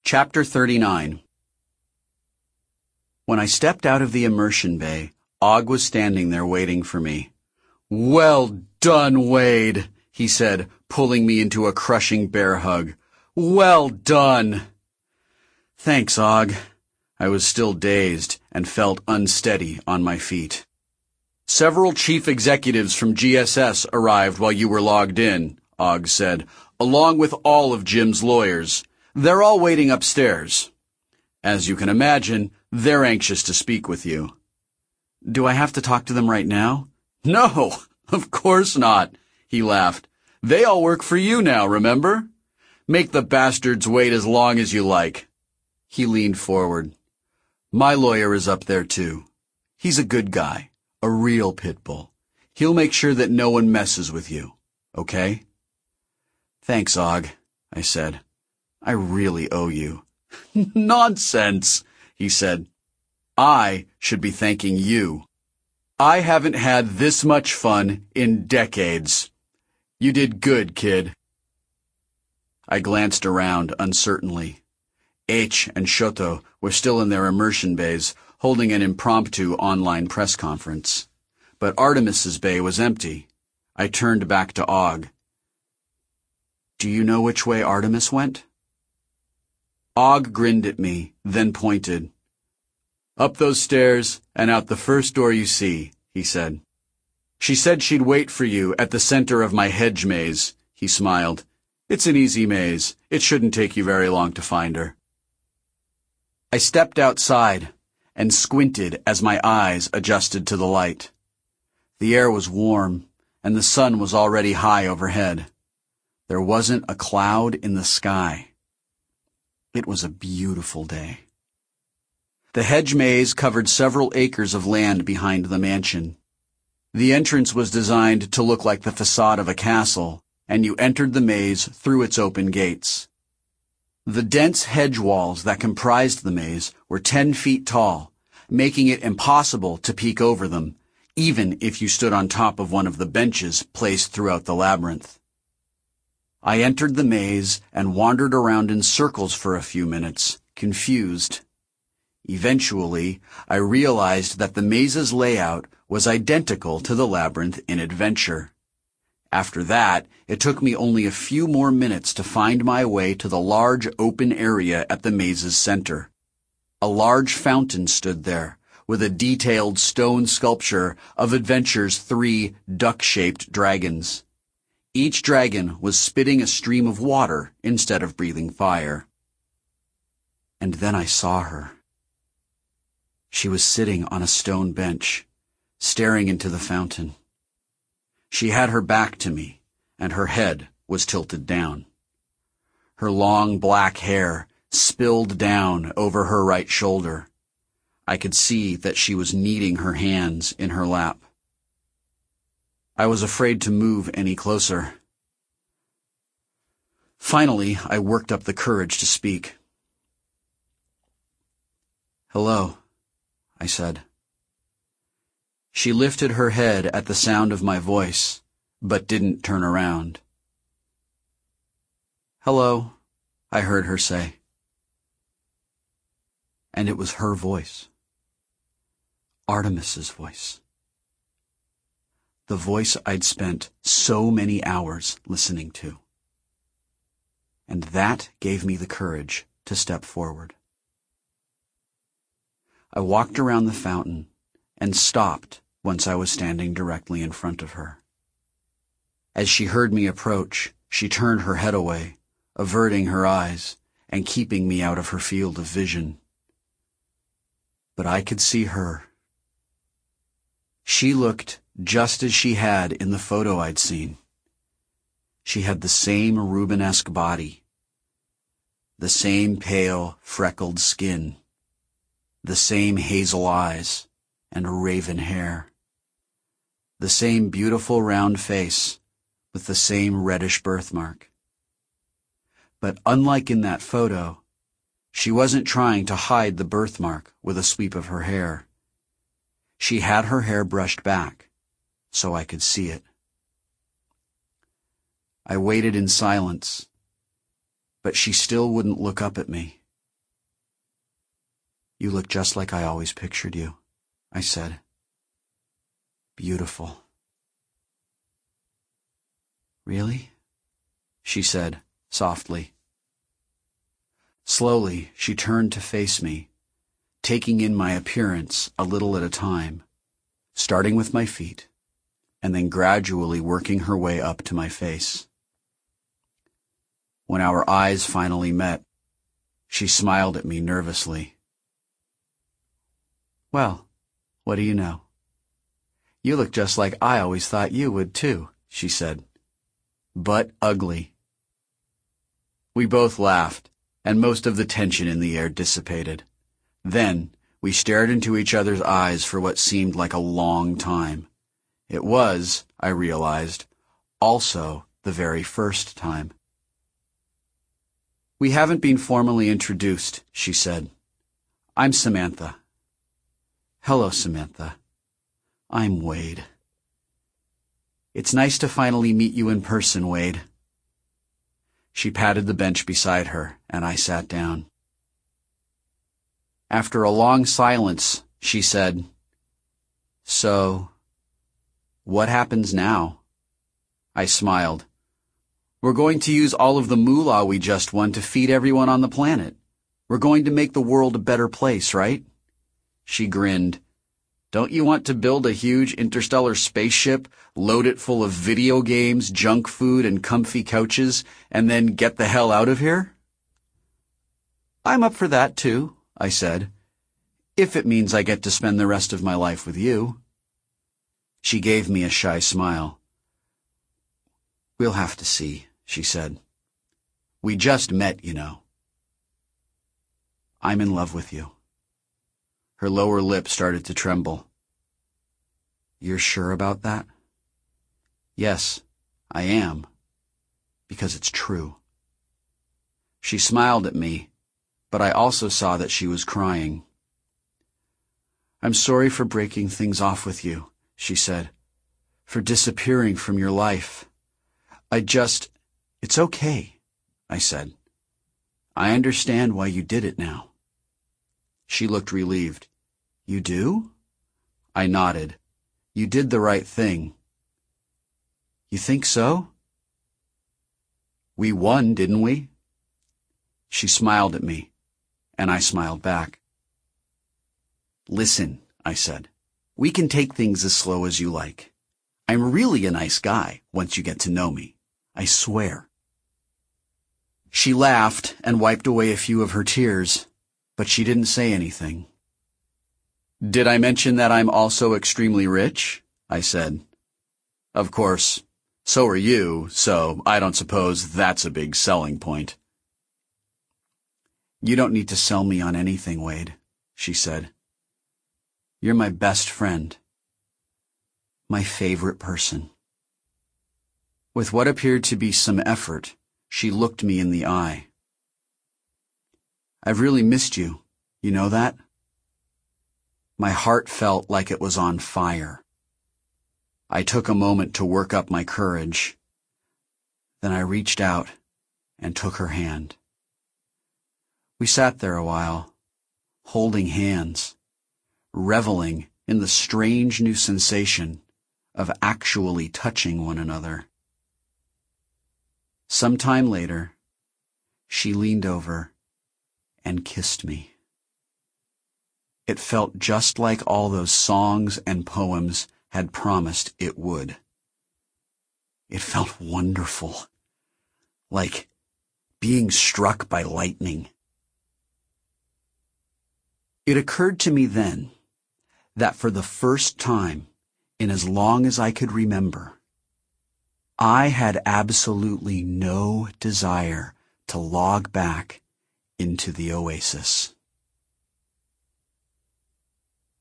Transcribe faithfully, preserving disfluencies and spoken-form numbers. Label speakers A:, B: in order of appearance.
A: Chapter thirty-nine. When I stepped out of the immersion bay, Og was standing there waiting for me. "Well done, Wade," he said, pulling me into a crushing bear hug. "Well done." "Thanks, Og." I was still dazed and felt unsteady on my feet. "Several chief executives from G S S arrived while you were logged in," Og said, "along with all of Jim's lawyers. They're all waiting upstairs. As you can imagine, they're anxious to speak with you." "Do I have to talk to them right now?" "No, of course not," he laughed. "They all work for you now, remember? Make the bastards wait as long as you like." He leaned forward. "My lawyer is up there too. He's a good guy, a real pit bull. He'll make sure that no one messes with you, okay?" "Thanks, Og," I said. "I really owe you." "Nonsense," he said. "I should be thanking you. I haven't had this much fun in decades. You did good, kid." I glanced around uncertainly. H and Shoto were still in their immersion bays, holding an impromptu online press conference. But Artemis's bay was empty. I turned back to Og. "Do you know which way Artemis went?" Og grinned at me, then pointed. "Up those stairs and out the first door you see," he said. "She said she'd wait for you at the center of my hedge maze," he smiled. "It's an easy maze. It shouldn't take you very long to find her." I stepped outside and squinted as my eyes adjusted to the light. The air was warm, and the sun was already high overhead. There wasn't a cloud in the sky. It was a beautiful day. The hedge maze covered several acres of land behind the mansion. The entrance was designed to look like the facade of a castle, and you entered the maze through its open gates. The dense hedge walls that comprised the maze were ten feet tall, making it impossible to peek over them, even if you stood on top of one of the benches placed throughout the labyrinth. I entered the maze and wandered around in circles for a few minutes, confused. Eventually, I realized that the maze's layout was identical to the labyrinth in Adventure. After that, it took me only a few more minutes to find my way to the large open area at the maze's center. A large fountain stood there, with a detailed stone sculpture of Adventure's three duck-shaped dragons. Each dragon was spitting a stream of water instead of breathing fire. And then I saw her. She was sitting on a stone bench, staring into the fountain. She had her back to me, and her head was tilted down. Her long black hair spilled down over her right shoulder. I could see that she was kneading her hands in her lap. I was afraid to move any closer. Finally, I worked up the courage to speak. "Hello," I said. She lifted her head at the sound of my voice, but didn't turn around. "Hello," I heard her say. And it was her voice. Artemis's voice. The voice I'd spent so many hours listening to. And that gave me the courage to step forward. I walked around the fountain and stopped once I was standing directly in front of her. As she heard me approach, she turned her head away, averting her eyes and keeping me out of her field of vision. But I could see her. She looked just as she had in the photo I'd seen. She had the same Rubenesque body, the same pale, freckled skin, the same hazel eyes and raven hair, the same beautiful round face with the same reddish birthmark. But unlike in that photo, she wasn't trying to hide the birthmark with a sweep of her hair. She had her hair brushed back, so I could see it. I waited in silence, but she still wouldn't look up at me. You look just like I always pictured you, I said. Beautiful. Really? She said, softly. Slowly, she turned to face me, taking in my appearance a little at a time, starting with my feet, and then gradually working her way up to my face. When our eyes finally met, she smiled at me nervously. Well, what do you know? You look just like I always thought you would, too, she said. But ugly. We both laughed, and most of the tension in the air dissipated. Then, we stared into each other's eyes for what seemed like a long time. It was, I realized, also the very first time. We haven't been formally introduced, she said. I'm Samantha. Hello, Samantha. I'm Wade. It's nice to finally meet you in person, Wade. She patted the bench beside her, and I sat down. After a long silence, she said, So, what happens now? I smiled. We're going to use all of the moolah we just won to feed everyone on the planet. We're going to make the world a better place, right? She grinned. Don't you want to build a huge interstellar spaceship, load it full of video games, junk food, and comfy couches, and then get the hell out of here? I'm up for that, too, I said, if it means I get to spend the rest of my life with you. She gave me a shy smile. We'll have to see, she said. We just met, you know. I'm in love with you. Her lower lip started to tremble. You're sure about that? Yes, I am, because it's true. She smiled at me, but I also saw that she was crying. I'm sorry for breaking things off with you, she said, for disappearing from your life. I just... It's okay, I said. I understand why you did it now. She looked relieved. You do? I nodded. You did the right thing. You think so? We won, didn't we? She smiled at me, and I smiled back. Listen, I said, we can take things as slow as you like. I'm really a nice guy once you get to know me. I swear. She laughed and wiped away a few of her tears, but she didn't say anything. Did I mention that I'm also extremely rich? I said. Of course, so are you, so I don't suppose that's a big selling point. You don't need to sell me on anything, Wade, she said. You're my best friend. My favorite person. With what appeared to be some effort, she looked me in the eye. I've really missed you, you know that? My heart felt like it was on fire. I took a moment to work up my courage. Then I reached out and took her hand. We sat there a while, holding hands, reveling in the strange new sensation of actually touching one another. Some time later, she leaned over and kissed me. It felt just like all those songs and poems had promised it would. It felt wonderful, like being struck by lightning. It occurred to me then that for the first time in as long as I could remember, I had absolutely no desire to log back into the oasis.